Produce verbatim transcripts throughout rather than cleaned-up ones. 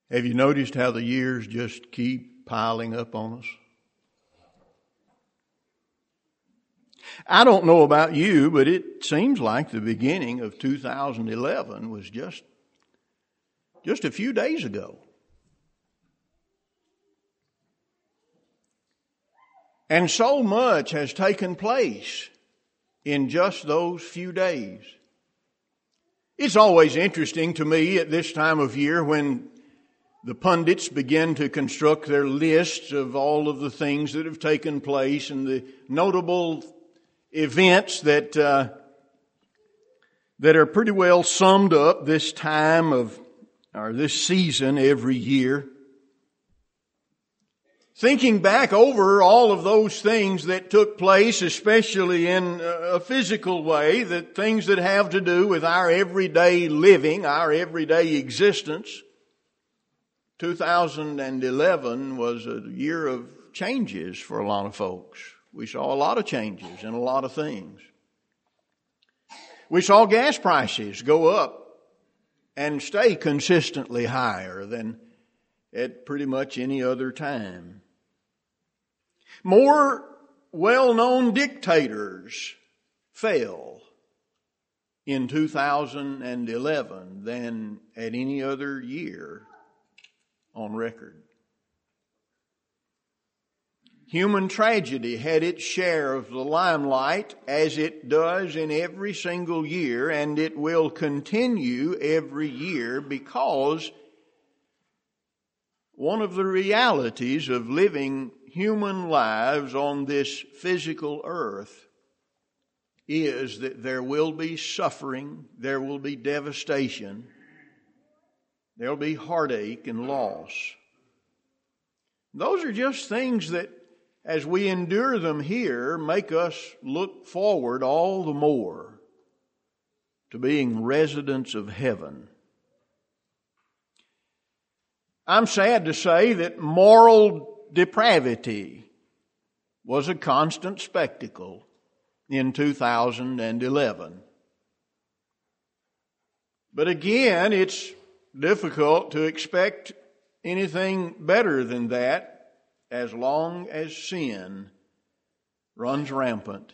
Have you noticed how the years just keep piling up on us? I don't know about you, but it seems like the beginning of two thousand eleven was just, just a few days ago. And so much has taken place in just those few days. It's always interesting to me at this time of year when the pundits begin to construct their lists of all of the things that have taken place and the notable events that uh, that are pretty well summed up this time of, or this season every year. Thinking back over all of those things that took place, especially in a physical way, the things that have to do with our everyday living, our everyday existence, two thousand eleven was a year of changes for a lot of folks. We saw a lot of changes in a lot of things. We saw gas prices go up and stay consistently higher than at pretty much any other time. More well-known dictators fell in two thousand eleven than at any other year on record. Human tragedy had its share of the limelight, as it does in every single year, and it will continue every year, because one of the realities of living human lives on this physical earth is that there will be suffering, there will be devastation, there will be heartache and loss. Those are just things that, as we endure them here, make us look forward all the more to being residents of heaven. I'm sad to say that moral depravity was a constant spectacle in two thousand eleven. But again, it's difficult to expect anything better than that as long as sin runs rampant.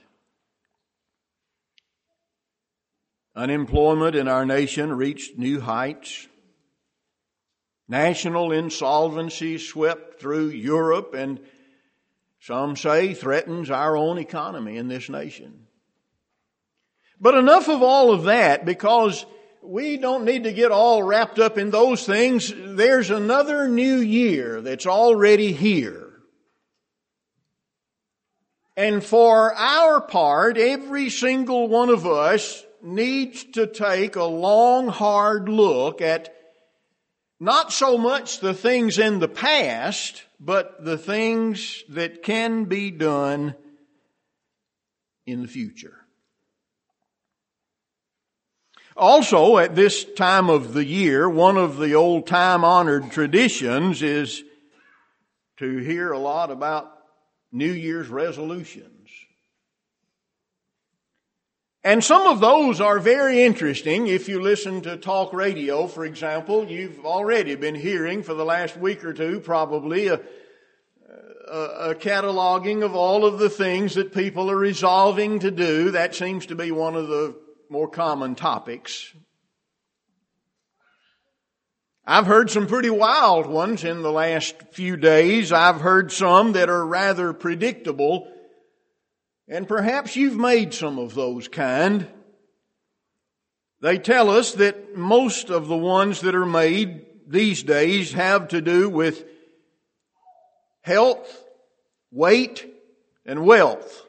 Unemployment in our nation reached new heights. National insolvency swept through Europe and some say threatens our own economy in this nation. But enough of all of that, because we don't need to get all wrapped up in those things. There's another new year that's already here. And for our part, every single one of us needs to take a long, hard look at not so much the things in the past, but the things that can be done in the future. Also, at this time of the year, one of the old time-honored traditions is to hear a lot about New Year's resolutions. And some of those are very interesting. If you listen to talk radio, for example, you've already been hearing for the last week or two probably a, a, a cataloging of all of the things that people are resolving to do. That seems to be one of the more common topics. I've heard some pretty wild ones in the last few days. I've heard some that are rather predictable. And perhaps you've made some of those kind. They tell us that most of the ones that are made these days have to do with health, weight, and wealth.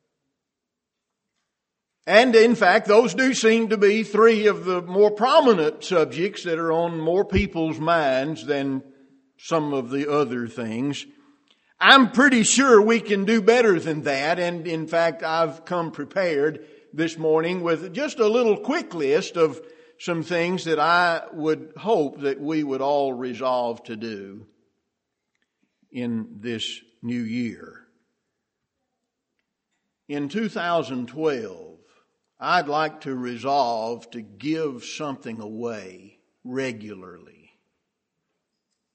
And in fact, those do seem to be three of the more prominent subjects that are on more people's minds than some of the other things. I'm pretty sure we can do better than that, and in fact, I've come prepared this morning with just a little quick list of some things that I would hope that we would all resolve to do in this new year. In two thousand twelve, I'd like to resolve to give something away regularly.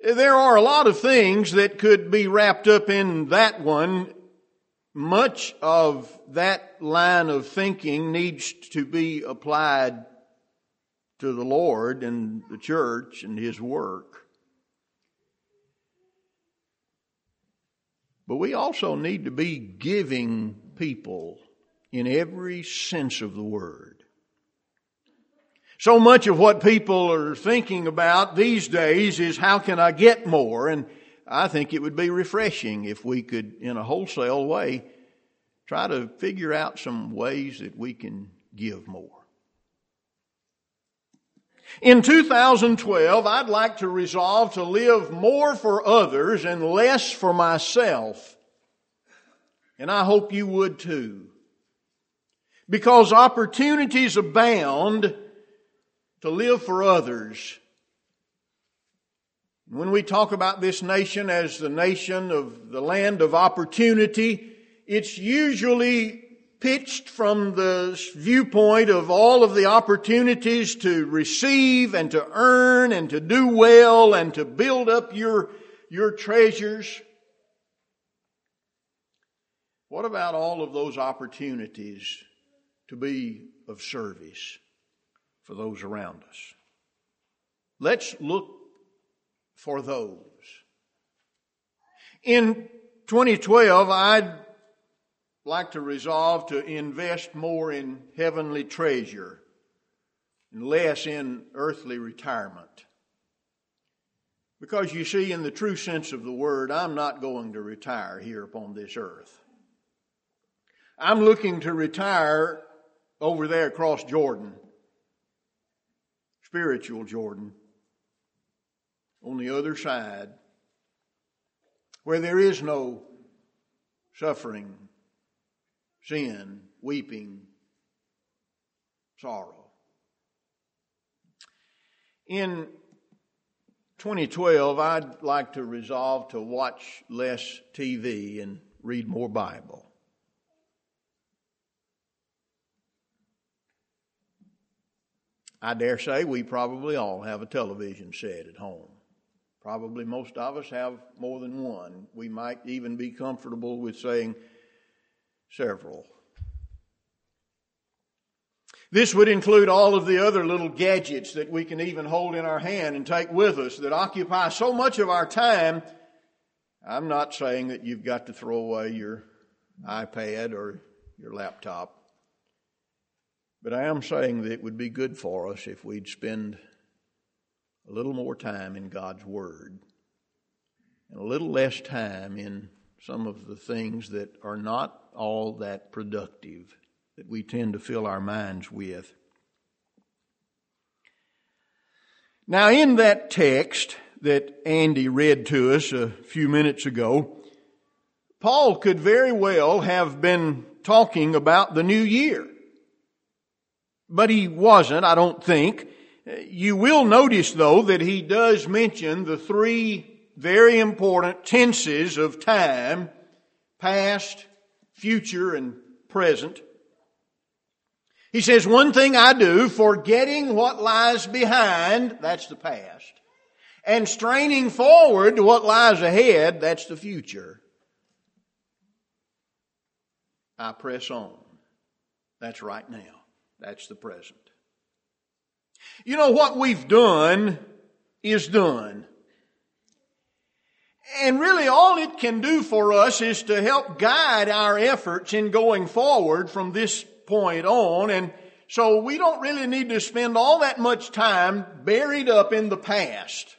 There are a lot of things that could be wrapped up in that one. Much of that line of thinking needs to be applied to the Lord and the church and His work. But we also need to be giving people in every sense of the word. So much of what people are thinking about these days is how can I get more? And I think it would be refreshing if we could, in a wholesale way, try to figure out some ways that we can give more. In two thousand twelve, I'd like to resolve to live more for others and less for myself. And I hope you would too. Because opportunities abound to live for others. When we talk about this nation as the nation of the land of opportunity, it's usually pitched from the viewpoint of all of the opportunities to receive and to earn and to do well and to build up your, your treasures. What about all of those opportunities to be of service for those around us? Let's look for those. In twenty twelve, I'd like to resolve to invest more in heavenly treasure and less in earthly retirement. Because you see, in the true sense of the word, I'm not going to retire here upon this earth. I'm looking to retire over there across Jordan, spiritual Jordan, on the other side, where there is no suffering, sin, weeping, sorrow. In twenty twelve, I'd like to resolve to watch less T V and read more Bible. I dare say we probably all have a television set at home. Probably most of us have more than one. We might even be comfortable with saying several. This would include all of the other little gadgets that we can even hold in our hand and take with us that occupy so much of our time. I'm not saying that you've got to throw away your iPad or your laptop. But I am saying that it would be good for us if we'd spend a little more time in God's Word and a little less time in some of the things that are not all that productive that we tend to fill our minds with. Now, in that text that Andy read to us a few minutes ago, Paul could very well have been talking about the new year. But he wasn't, I don't think. You will notice, though, that he does mention the three very important tenses of time: past, future, and present. He says, one thing I do, forgetting what lies behind, that's the past, and straining forward to what lies ahead, that's the future, I press on. That's right now. That's the present. You know, what we've done is done. And really all it can do for us is to help guide our efforts in going forward from this point on. And so we don't really need to spend all that much time buried up in the past.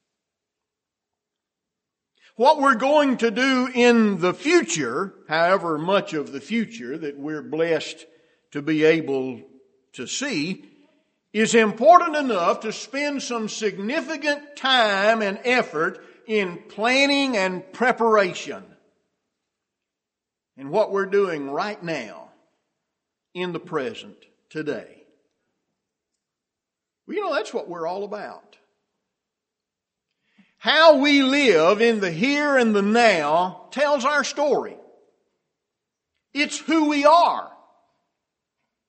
What we're going to do in the future, however much of the future that we're blessed to be able to see, is important enough to spend some significant time and effort in planning and preparation. And what we're doing right now, in the present, today. Well, you know, that's what we're all about. How we live in the here and the now tells our story. It's who we are.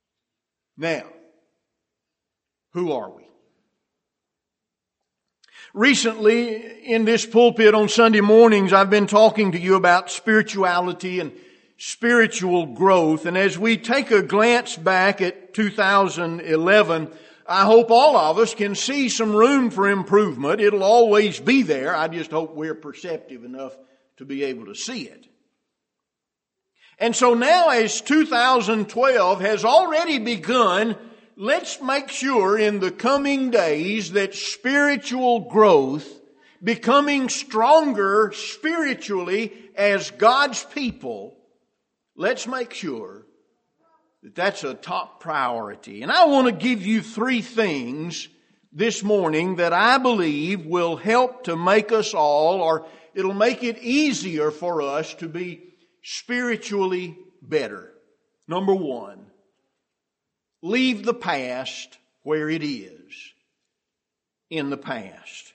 Now, who are we? Recently, in this pulpit on Sunday mornings, I've been talking to you about spirituality and spiritual growth. And as we take a glance back at two thousand eleven, I hope all of us can see some room for improvement. It'll always be there. I just hope we're perceptive enough to be able to see it. And so now, as two thousand twelve has already begun, let's make sure in the coming days that spiritual growth, becoming stronger spiritually as God's people, let's make sure that that's a top priority. And I want to give you three things this morning that I believe will help to make us all, or it'll make it easier for us to be spiritually better. Number one, leave the past where it is, in the past.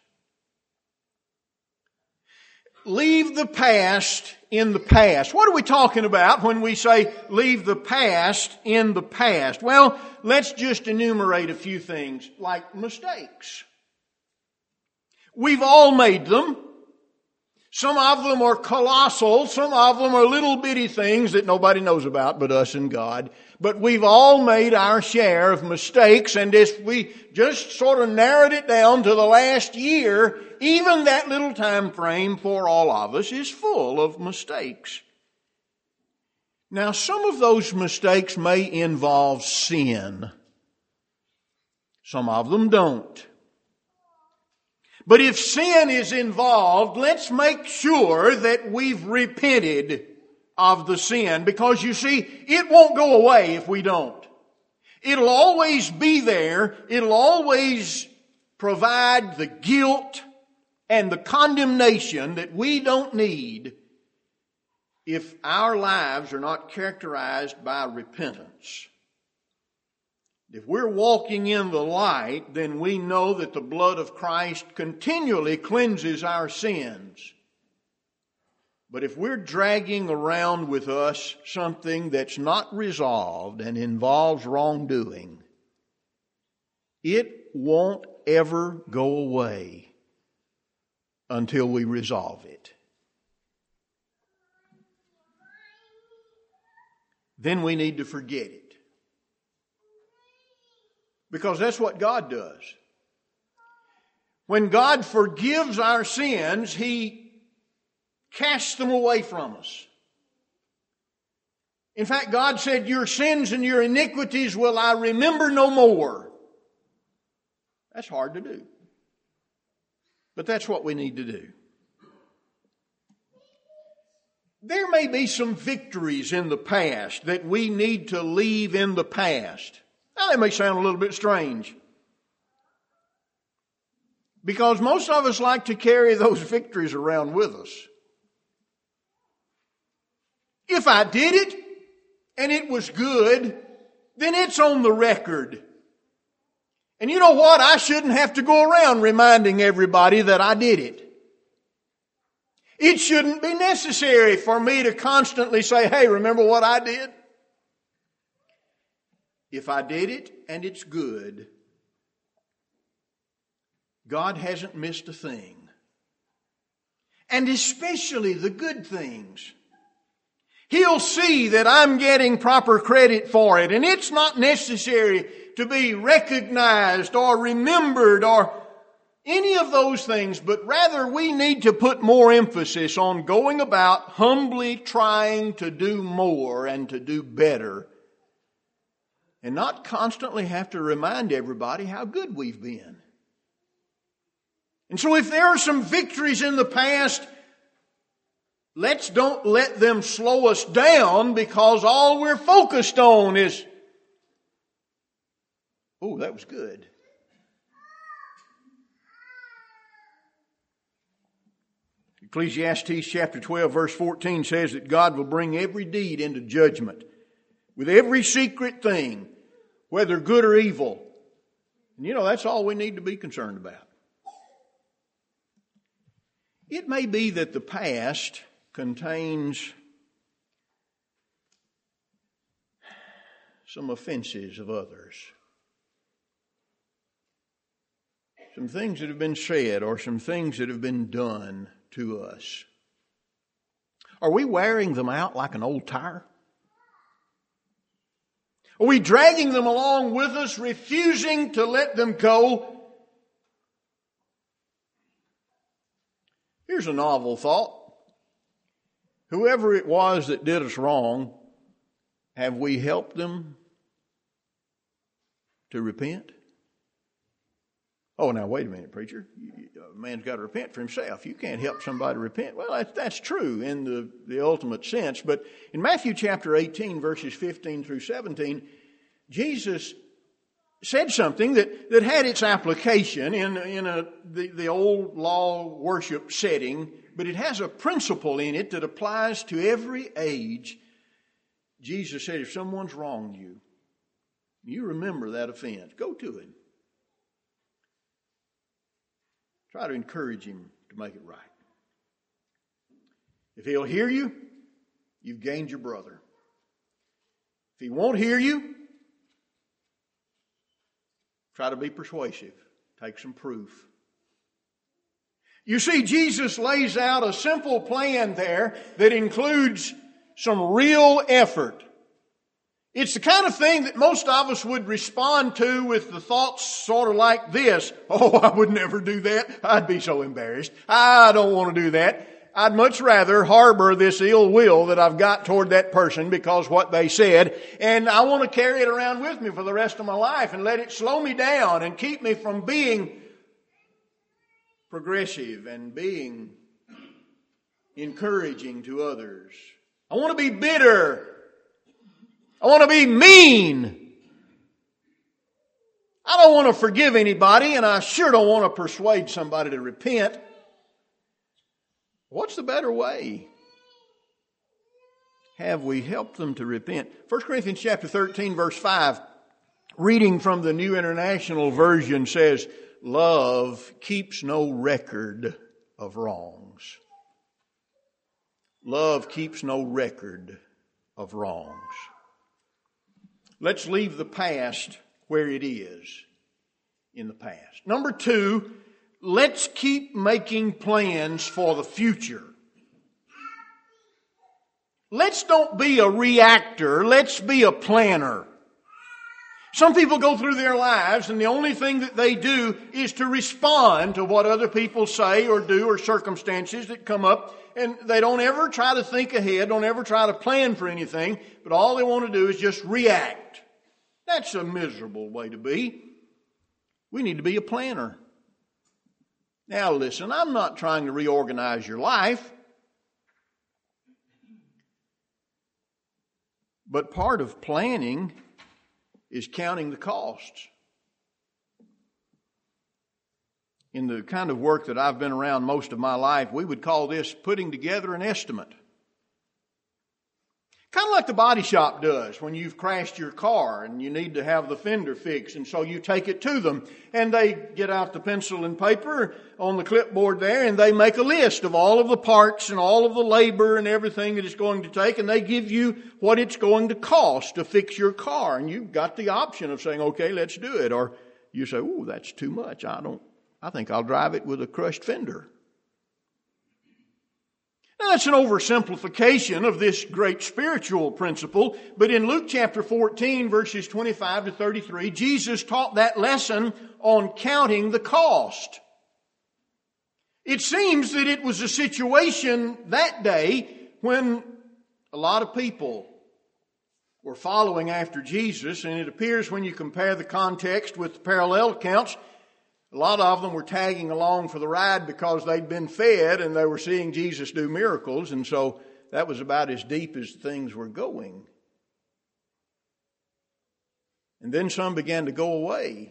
Leave the past in the past. What are we talking about when we say leave the past in the past? Well, let's just enumerate a few things, like mistakes. We've all made them. Some of them are colossal. Some of them are little bitty things that nobody knows about but us and God. But we've all made our share of mistakes, and if we just sort of narrowed it down to the last year, even that little time frame for all of us is full of mistakes. Now, some of those mistakes may involve sin. Some of them don't. But if sin is involved, let's make sure that we've repented of the sin, because you see, it won't go away if we don't. It'll always be there. It'll always provide the guilt and the condemnation that we don't need if our lives are not characterized by repentance. If we're walking in the light, then we know that the blood of Christ continually cleanses our sins. But if we're dragging around with us something that's not resolved and involves wrongdoing, it won't ever go away until we resolve it. Then we need to forget it. Because that's what God does. When God forgives our sins, He casts them away from us. In fact, God said, your sins and your iniquities will I remember no more. That's hard to do. But that's what we need to do. There may be some victories in the past that we need to leave in the past. Now, that may sound a little bit strange, because most of us like to carry those victories around with us. If I did it and it was good, then it's on the record. And you know what? I shouldn't have to go around reminding everybody that I did it. It shouldn't be necessary for me to constantly say, hey, remember what I did? If I did it and it's good, God hasn't missed a thing. And especially the good things. He'll see that I'm getting proper credit for it. And it's not necessary to be recognized or remembered or any of those things, but rather we need to put more emphasis on going about humbly trying to do more and to do better, and not constantly have to remind everybody how good we've been. And so if there are some victories in the past, let's don't let them slow us down, because all we're focused on is, oh, that was good. Ecclesiastes chapter twelve verse fourteen says that God will bring every deed into judgment with every secret thing, whether good or evil. And you know, that's all we need to be concerned about. It may be that the past contains some offenses of others. some things that have been said or some things that have been done to us. Are we wearing them out like an old tire? Are we dragging them along with us, refusing to let them go? Here's a novel thought. Whoever it was that did us wrong, have we helped them to repent? Oh, now wait a minute, preacher. A man's got to repent for himself. You can't help somebody repent. Well, that's, that's true in the, the ultimate sense. But in Matthew chapter eighteen, verses fifteen through seventeen, Jesus said something that, that had its application in, in a, the, the old law worship setting, but it has a principle in it that applies to every age. Jesus said, if someone's wronged you, you remember that offense. Go to him. Try to encourage him to make it right. If he'll hear you, you've gained your brother. If he won't hear you, try to be persuasive. Take some proof. You see, Jesus lays out a simple plan there that includes some real effort. It's the kind of thing that most of us would respond to with the thoughts sort of like this. Oh, I would never do that. I'd be so embarrassed. I don't want to do that. I'd much rather harbor this ill will that I've got toward that person because what they said, and I want to carry it around with me for the rest of my life and let it slow me down and keep me from being progressive and being encouraging to others. I want to be bitter. I want to be mean. I don't want to forgive anybody, and I sure don't want to persuade somebody to repent. What's the better way? Have we helped them to repent? First Corinthians chapter thirteen, verse five, reading from the New International Version, says, love keeps no record of wrongs. Love keeps no record of wrongs. Let's leave the past where it is in the past. Number two, let's keep making plans for the future. Let's don't be a reactor. Let's be a planner. Some people go through their lives and the only thing that they do is to respond to what other people say or do or circumstances that come up. And they don't ever try to think ahead, don't ever try to plan for anything, but all they want to do is just react. That's a miserable way to be. We need to be a planner. Now listen, I'm not trying to reorganize your life. But part of planning is counting the costs. In the kind of work that I've been around most of my life, we would call this putting together an estimate. Kind of like the body shop does when you've crashed your car and you need to have the fender fixed, and so you take it to them and they get out the pencil and paper on the clipboard there and they make a list of all of the parts and all of the labor and everything that it's going to take, and they give you what it's going to cost to fix your car, and you've got the option of saying, okay, let's do it. Or you say, oh, that's too much. I don't I think I'll drive it with a crushed fender. Now, that's an oversimplification of this great spiritual principle, but in Luke chapter fourteen, verses twenty-five to thirty-three, Jesus taught that lesson on counting the cost. It seems that it was a situation that day when a lot of people were following after Jesus, and it appears when you compare the context with the parallel accounts, a lot of them were tagging along for the ride because they'd been fed and they were seeing Jesus do miracles, and so that was about as deep as things were going. And then some began to go away.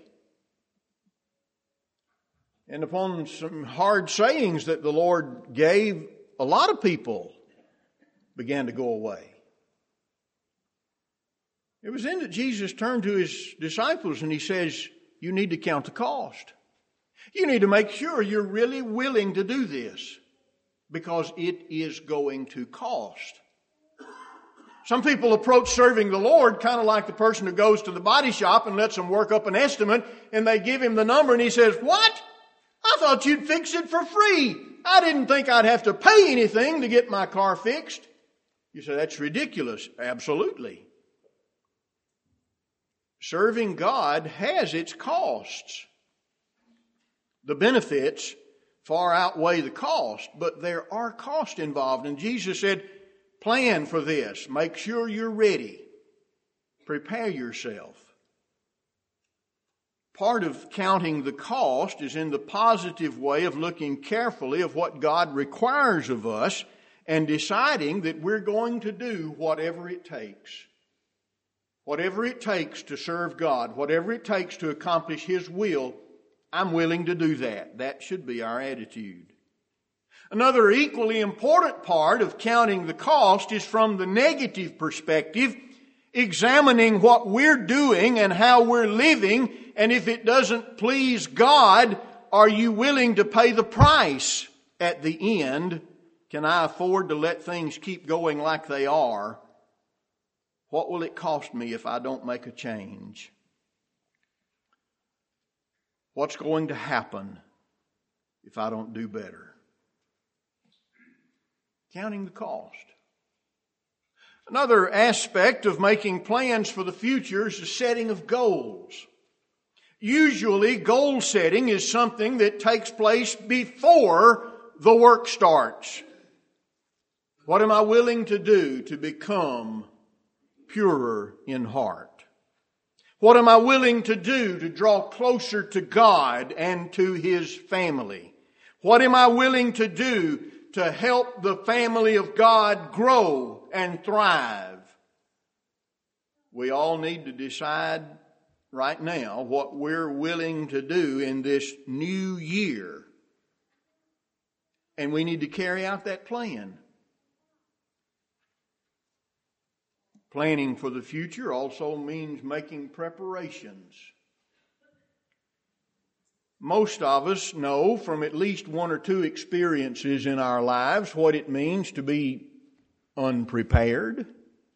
And upon some hard sayings that the Lord gave, a lot of people began to go away. It was then that Jesus turned to his disciples and he says, you need to count the cost. You need to make sure you're really willing to do this because it is going to cost. Some people approach serving the Lord kind of like the person who goes to the body shop and lets them work up an estimate, and they give him the number and he says, what? I thought you'd fix it for free. I didn't think I'd have to pay anything to get my car fixed. You say, that's ridiculous. Absolutely. Serving God has its costs. The benefits far outweigh the cost, but there are costs involved. And Jesus said, plan for this. Make sure you're ready. Prepare yourself. Part of counting the cost is in the positive way of looking carefully at what God requires of us and deciding that we're going to do whatever it takes. Whatever it takes to serve God, whatever it takes to accomplish His will, I'm willing to do that. That should be our attitude. Another equally important part of counting the cost is from the negative perspective, examining what we're doing and how we're living, and if it doesn't please God, are you willing to pay the price at the end? Can I afford to let things keep going like they are? What will it cost me if I don't make a change? What's going to happen if I don't do better? Counting the cost. Another aspect of making plans for the future is the setting of goals. Usually, goal setting is something that takes place before the work starts. What am I willing to do to become purer in heart? What am I willing to do to draw closer to God and to His family? What am I willing to do to help the family of God grow and thrive? We all need to decide right now what we're willing to do in this new year. And we need to carry out that plan. Planning for the future also means making preparations. Most of us know from at least one or two experiences in our lives what it means to be unprepared.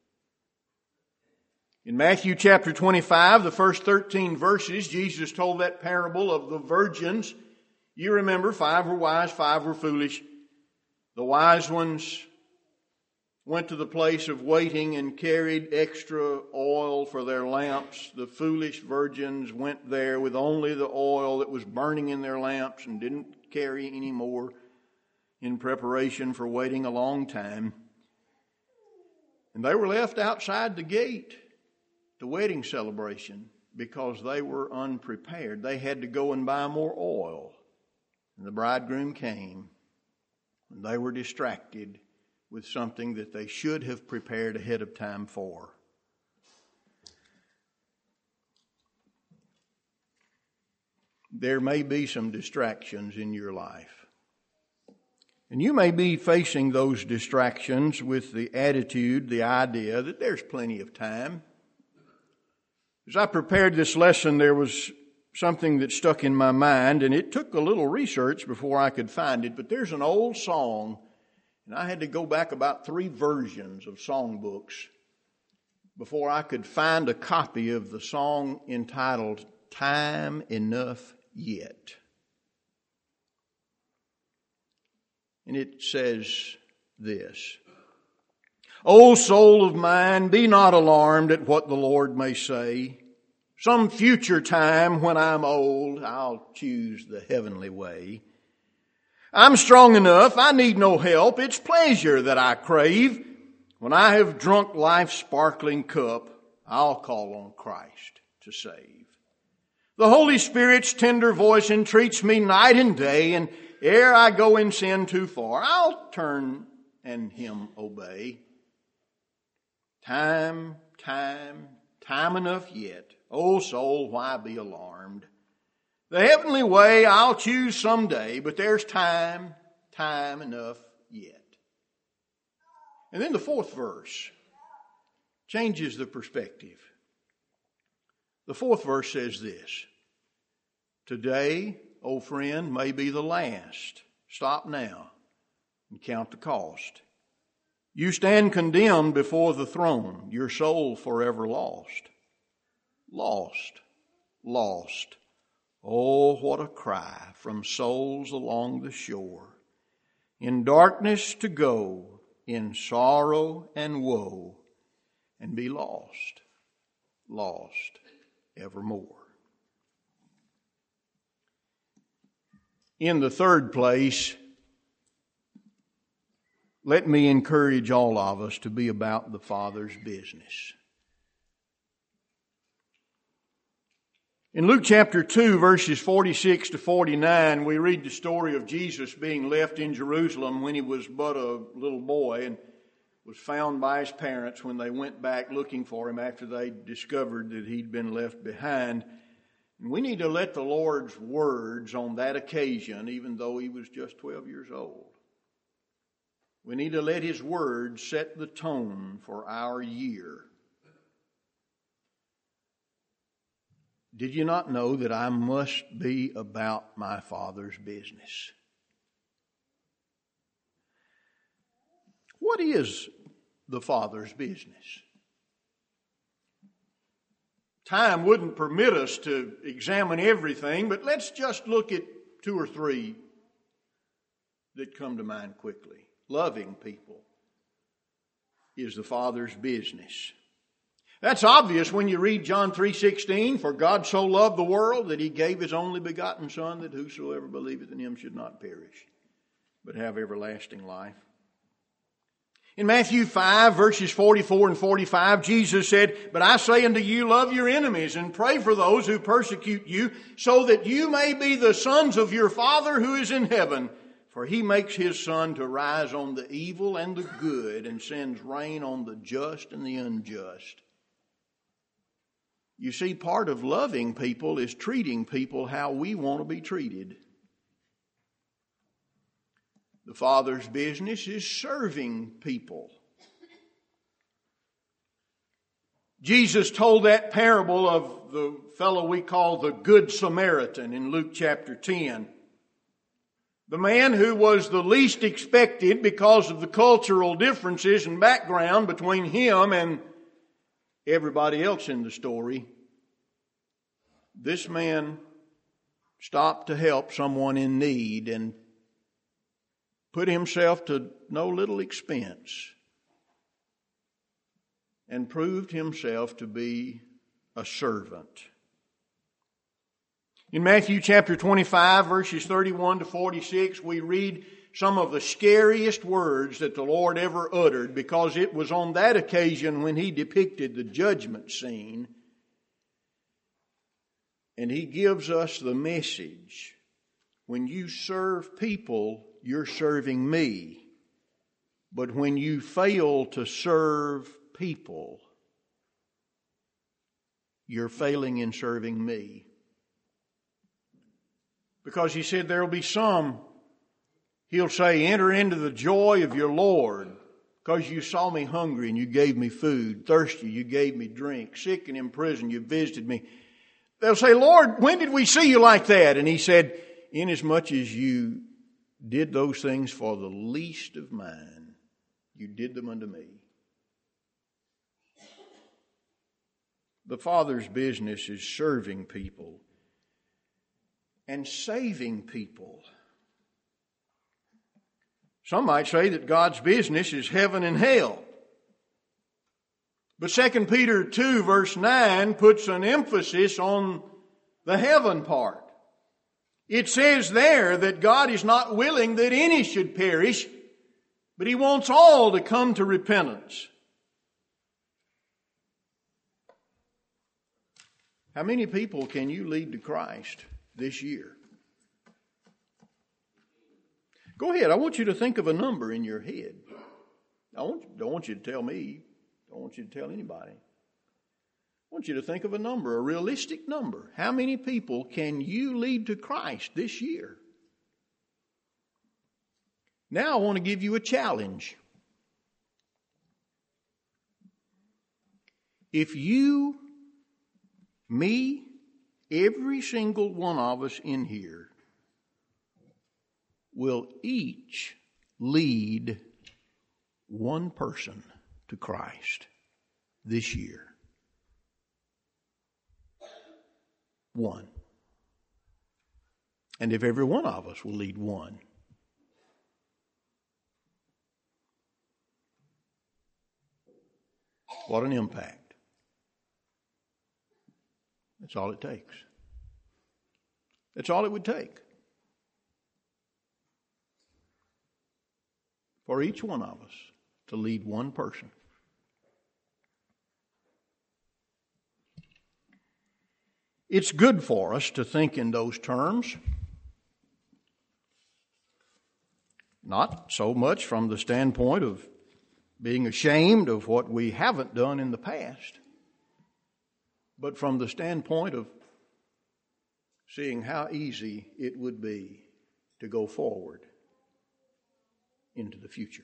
In Matthew chapter twenty-five, the first thirteen verses, Jesus told that parable of the virgins. You remember, five were wise, five were foolish. The wise ones went to the place of waiting and carried extra oil for their lamps. The foolish virgins went there with only the oil that was burning in their lamps and didn't carry any more in preparation for waiting a long time. And they were left outside the gate, the wedding celebration, because they were unprepared. They had to go and buy more oil. And the bridegroom came, and they were distracted with something that they should have prepared ahead of time for. There may be some distractions in your life. And you may be facing those distractions with the attitude, the idea that there's plenty of time. As I prepared this lesson, there was something that stuck in my mind, and it took a little research before I could find it, but there's an old song. And I had to go back about three versions of songbooks before I could find a copy of the song entitled Time Enough Yet. And it says this: O soul of mine, be not alarmed at what the Lord may say. Some future time when I'm old, I'll choose the heavenly way. I'm strong enough, I need no help, it's pleasure that I crave. When I have drunk life's sparkling cup, I'll call on Christ to save. The Holy Spirit's tender voice entreats me night and day, and ere I go in sin too far, I'll turn and Him obey. Time, time, time enough yet, O soul, why be alarmed? The heavenly way I'll choose someday, but there's time, time enough yet. And then the fourth verse changes the perspective. The fourth verse says this: Today, O friend, may be the last. Stop now and count the cost. You stand condemned before the throne, your soul forever lost. Lost, lost. Oh, what a cry from souls along the shore. In darkness to go, in sorrow and woe, and be lost, lost evermore. In the third place, let me encourage all of us to be about the Father's business. In Luke chapter two, verses forty-six to forty-nine, we read the story of Jesus being left in Jerusalem when he was but a little boy and was found by his parents when they went back looking for him after they discovered that he'd been left behind. And we need to let the Lord's words on that occasion, even though he was just twelve years old, we need to let his words set the tone for our year. Did you not know that I must be about my Father's business? What is the Father's business? Time wouldn't permit us to examine everything, but let's just look at two or three that come to mind quickly. Loving people is the Father's business. That's obvious when you read John three sixteen, for God so loved the world that he gave his only begotten Son, that whosoever believeth in him should not perish, but have everlasting life. In Matthew five, verses forty-four and forty-five, Jesus said, but I say unto you, love your enemies and pray for those who persecute you, so that you may be the sons of your Father who is in heaven. For he makes his sun to rise on the evil and the good, and sends rain on the just and the unjust. You see, part of loving people is treating people how we want to be treated. The Father's business is serving people. Jesus told that parable of the fellow we call the Good Samaritan in Luke chapter ten. The man who was the least expected because of the cultural differences and background between him and everybody else in the story. This man stopped to help someone in need and put himself to no little expense and proved himself to be a servant. In Matthew chapter twenty-five, verses thirty-one to forty-six, we read some of the scariest words that the Lord ever uttered, because it was on that occasion when he depicted the judgment scene. And he gives us the message: when you serve people, you're serving me. But when you fail to serve people, you're failing in serving me. Because he said there will be some, he'll say, enter into the joy of your Lord, because you saw me hungry and you gave me food, thirsty, you gave me drink, sick and in prison, you visited me. They'll say, Lord, when did we see you like that? And he said, inasmuch as you did those things for the least of mine, you did them unto me. The Father's business is serving people and saving people. Some might say that God's business is heaven and hell. But Second Peter two verse nine puts an emphasis on the heaven part. It says there that God is not willing that any should perish, but he wants all to come to repentance. How many people can you lead to Christ this year? Go ahead. I want you to think of a number in your head. I want, don't want you to tell me. I don't want you to tell anybody. I want you to think of a number, a realistic number. How many people can you lead to Christ this year? Now I want to give you a challenge. If you, me, every single one of us in here will each lead one person to Christ this year. One. And if every one of us will lead one, what an impact. That's all it takes. That's all it would take for each one of us to lead one person. It's good for us to think in those terms. Not so much from the standpoint of being ashamed of what we haven't done in the past, but from the standpoint of seeing how easy it would be to go forward into the future.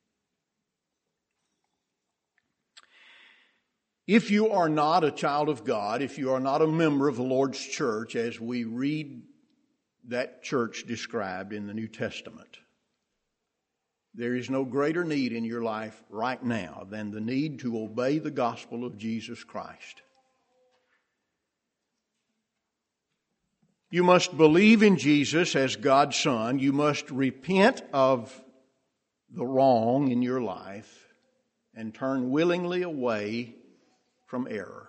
If you are not a child of God, if you are not a member of the Lord's church, as we read that church described in the New Testament, there is no greater need in your life right now than the need to obey the gospel of Jesus Christ. You must believe in Jesus as God's Son. You must repent of the wrong in your life and turn willingly away from error.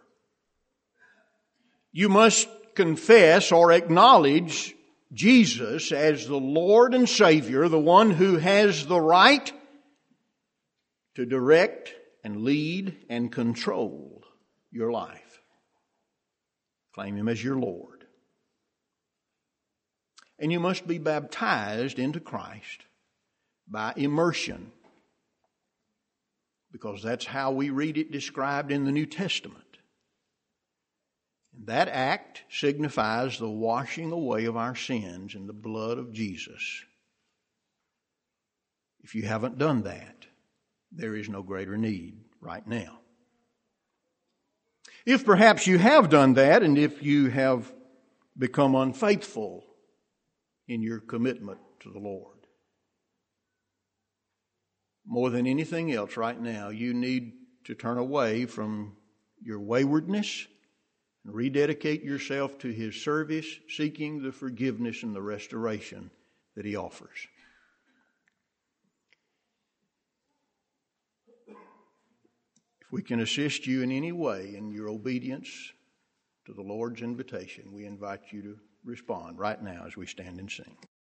You must confess or acknowledge Jesus as the Lord and Savior, the one who has the right to direct and lead and control your life. Claim Him as your Lord. And you must be baptized into Christ by immersion, because that's how we read it described in the New Testament. And that act signifies the washing away of our sins in the blood of Jesus. If you haven't done that, there is no greater need right now. If perhaps you have done that, and if you have become unfaithful in your commitment to the Lord, more than anything else right now, you need to turn away from your waywardness and rededicate yourself to His service, seeking the forgiveness and the restoration that He offers. If we can assist you in any way in your obedience to the Lord's invitation, we invite you to respond right now as we stand and sing.